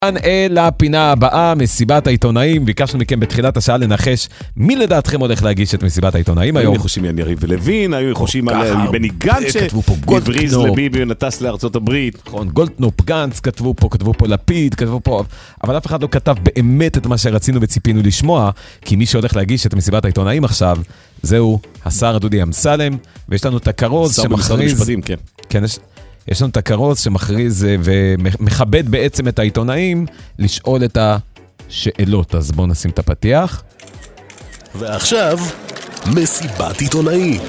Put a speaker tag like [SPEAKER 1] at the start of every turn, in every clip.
[SPEAKER 1] אל הפינה הבאה, מסיבת העיתונאים. ביקשנו מכם בתחילת השעה לנחש מי לדעתכם הולך להגיש את מסיבת העיתונאים היום.
[SPEAKER 2] היו ניחושים על יריב ולוין, היו ניחושים על בני גנץ שהבריז לביבי ונטס לארצות הברית.
[SPEAKER 1] נכון, גולדקנופ, גנץ, כתבו פה לפיד, כתבו פה, אבל אף אחד לא כתב באמת את מה שרצינו וציפינו לשמוע, כי מי שהולך להגיש את מסיבת העיתונאים עכשיו, זהו השר דודי אמסלם, ויש לנו את הכרוז שמכריז, כן, יש לנו את הכרוז שמכריז ומכבד בעצם את העיתונאים לשאול את השאלות. אז בואו נשים את הפתיח.
[SPEAKER 3] ועכשיו, מסיבת עיתונאים.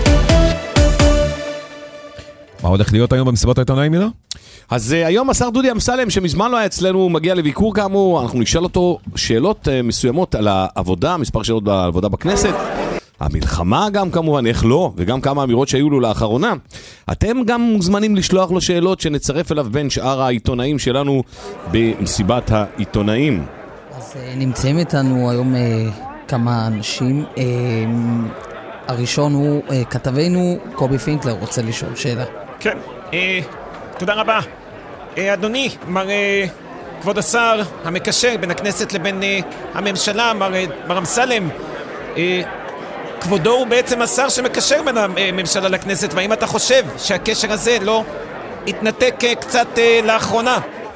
[SPEAKER 1] מה הולך להיות היום במסיבת העיתונאים, מילה?
[SPEAKER 2] אז היום השר דודי אמסלם, שמזמן לא היה אצלנו, מגיע לביקור כאמור, אנחנו נשאל אותו שאלות מסוימות על העבודה, מספר שאלות בעבודה בכנסת, המלחמה גם כמובן, איך לא, וגם כמה אמירות שהיו לו לאחרונה. אתם גם מוזמנים לשלוח לו שאלות שנצרף אליו בין שאר העיתונאים שלנו במסיבת העיתונאים.
[SPEAKER 4] אז נמצאים איתנו היום כמה אנשים. הראשון הוא כתבנו קובי פינקלר, רוצה לשאול שאלה.
[SPEAKER 5] כן, תודה רבה. אדוני, כבוד השר המקשר בין הכנסת לבין הממשלה, מר אמסלם, כבודו הוא בעצם השר שמקשר בין הממשלה לכנסת, והאם אתה חושב שהקשר הזה לא התנתק קצת לאחרונה?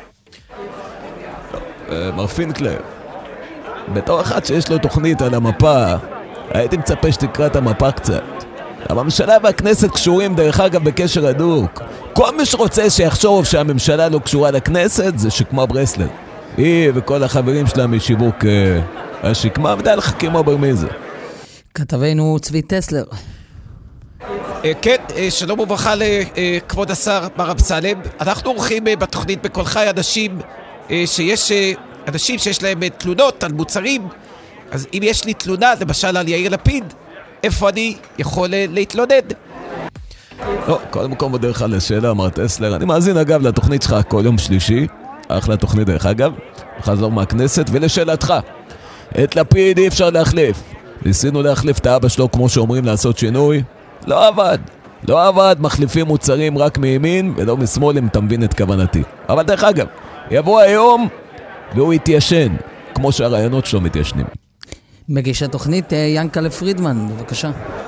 [SPEAKER 1] מר פינקלר, בתור אחד שיש לו תוכנית על המפה, הייתי מצפה שתקרא את המפה קצת. הממשלה והכנסת קשורים דרך אגב בקשר הדוק. כל מי שרוצה שיחשוב שהממשלה לא קשורה לכנסת זה שקמה ברסלר. היא וכל החברים שלה משיווק השקמה, ודאי לך כמו ברמיזה.
[SPEAKER 4] כתבנו צבי טסלר.
[SPEAKER 5] כן, שלום וברכה לכבוד השר מר אמסלם. אנחנו עורכים בתוכנית בכל חי אנשים שיש אנשים שיש להם תלונות על מוצרים. אז אם יש לי תלונה למשל על יאיר לפיד, איפה אני יכול להתלונד?
[SPEAKER 1] לא, קודם כל מודה לך לשאלה, מר טסלר. אני מאזין אגב לתוכנית שלך כל יום שלישי, אחלה תוכנית דרך אגב, חזור מהכנסת. ולשאלתך, את לפיד אי אפשר להחליף. ניסינו להחליף את האבא שלו כמו שאומרים לעשות שינוי, לא עבד, מחליפים מוצרים רק מימין ולא משמאל, אם אתה מבין את כוונתי. אבל דרך אגב, יבוא היום והוא יתיישן כמו שהרעיונות שלו מתיישנים.
[SPEAKER 4] מגיש התוכנית ינקלה פרידמן, בבקשה.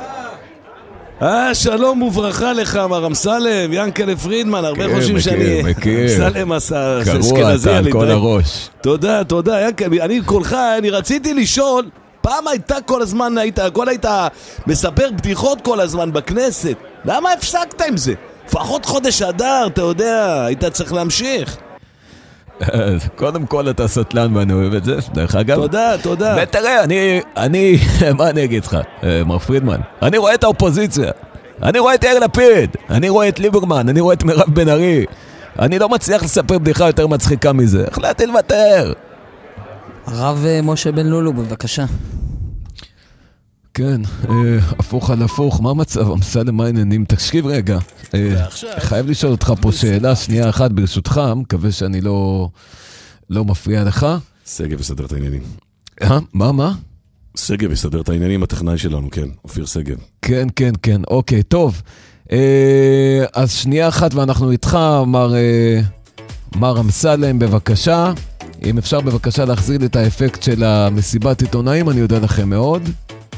[SPEAKER 2] שלום וברכה לך מר אמסלם, ינקלה פרידמן. הרבה חושבים שאני אמסלם השר
[SPEAKER 1] קרוע אתה על כל הראש.
[SPEAKER 2] תודה ינקלה. אני כולך, אני רציתי לשאול, פעם הייתה כל הזמן, היית מספר בדיחות כל הזמן בכנסת, למה הפסקת עם זה? לפחות חודש אדר, אתה יודע, היית צריך להמשיך.
[SPEAKER 1] קודם כל אתה סטלן ואני אוהב את זה, דרך אגב.
[SPEAKER 2] תודה.
[SPEAKER 1] ותראה, מה אני אגיד לך, מר פרידמן? אני רואה את האופוזיציה, אני רואה את יאיר לפיד, אני רואה את ליברמן, אני רואה את מירב בן ארי. אני לא מצליח לספר בדיחה יותר מצחיקה מזה, החלטתי לוותר.
[SPEAKER 4] הרב משה בן לולו, בבקשה.
[SPEAKER 1] כן, הפוך על הפוך, מה המצב? אמסלם, מה העניינים? תקשיב רגע, חייב לשאול אותך פה שאלה שנייה אחת ברשותך, מקווה שאני לא מפריע לך.
[SPEAKER 2] סגב יסדר את העניינים.
[SPEAKER 1] מה?
[SPEAKER 2] סגב יסדר את העניינים, הטכנאי שלנו, כן, אופיר סגב.
[SPEAKER 1] כן, אוקיי, טוב. אז שנייה אחת ואנחנו איתך, מר אמסלם, בבקשה. אם אפשר בבקשה להחזיר לי את האפקט של המסיבת עיתונאים, אני יודע לכם מאוד.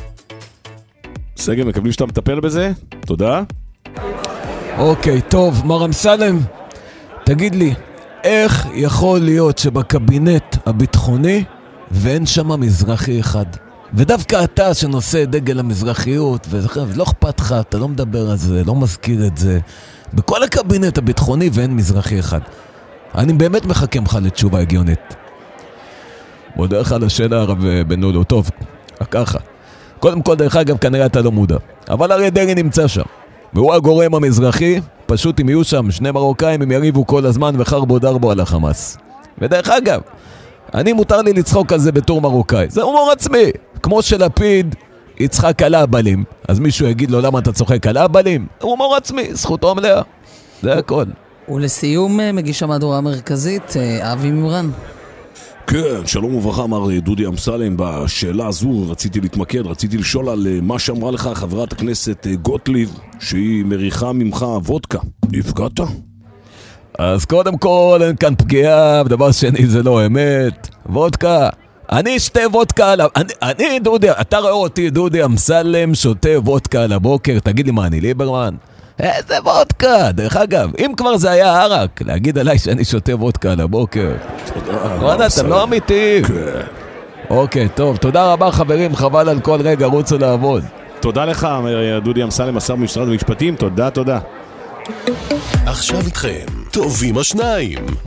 [SPEAKER 2] סגל, מקבלים שאתה מטפל בזה? תודה.
[SPEAKER 1] אוקיי, טוב, מר אמסלם, תגיד לי, איך יכול להיות שבקבינט הביטחוני ואין שם מזרחי אחד? ודווקא אתה שנושא דגל המזרחיות, ולא אכפת לך, אתה לא מדבר על זה, לא מזכיר את זה. בכל הקבינט הביטחוני ואין מזרחי אחד. אני באמת מחכה לך לתשובה הגיונית. מודה לך לשאלה הרב בן לולו. טוב, ככה. קודם כל דרך אגב כנראה אתה לא מודע, אבל הרי דרעי נמצא שם והוא הגורם המזרחי. פשוט אם יהיו שם שני מרוקאים הם יריבו כל הזמן וחרבו דרבו על החמאס. ודרך אגב, אני מותר לי לצחוק על זה בתור מרוקאי, זה הומור עצמי. כמו שלפיד יצחק על האבלים, אז מישהו יגיד לו למה אתה צוחק על האבלים? הומור עצמי, זכותו המלאה, זה הכל.
[SPEAKER 4] ולסיום מגיש המהדורה המרכזית אבי מימרן.
[SPEAKER 2] כן, שלום וברכה מר דודי אמסלם. בשאלה הזו רציתי להתמקד, רציתי לשאול על מה שאמרה לך חברת הכנסת גוטליב, שהיא מריחה ממך וודקה. הפגעת?
[SPEAKER 1] אז קודם כל אין כאן פגיעה, ודבר שני זה לא אמת. וודקה. אני אשתה וודקה על... אני דודי, אתה רואה אותי דודי אמסלם שותה וודקה על הבוקר, תגיד לי מה אני ליברמן? איזה וודקה? דרך אגב, אם כבר זה היה ערק, להגיד עליי שאני שותה וודקה על הבוקר. וואלה, אתם לא אמיתיים. אוקיי, טוב, תודה רבה חברים, חבל על כל רגע, רוצו לעבוד.
[SPEAKER 2] תודה לך, דודי אמסלם, השר במשרד המשפטים, תודה.
[SPEAKER 3] עכשיו איתכם, טובים השניים,